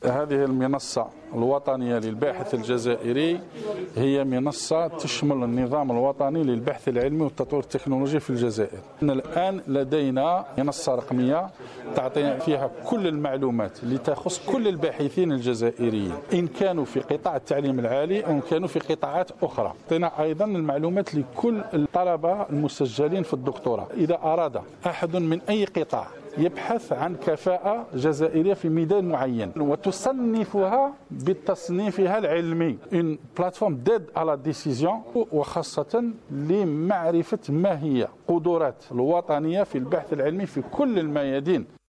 هذه المنصة الوطنية للباحث الجزائري هي منصة تشمل النظام الوطني للبحث العلمي والتطوير التكنولوجي في الجزائر. الآن لدينا منصة رقمية تعطي فيها كل المعلومات اللي تخص كل الباحثين الجزائريين، إن كانوا في قطاع التعليم العالي أو إن كانوا في قطاعات أخرى. تعطينا أيضا المعلومات لكل الطلبة المسجلين في الدكتوراه. إذا أراد أحد من أي قطاع يبحث عن كفاءة جزائرية في ميدان معين وتصنفها بتصنيفها العلمي، une plateforme d'aide à la décision، وخاصة لمعرفة ما هي قدرات الوطنية في البحث العلمي في كل الميادين.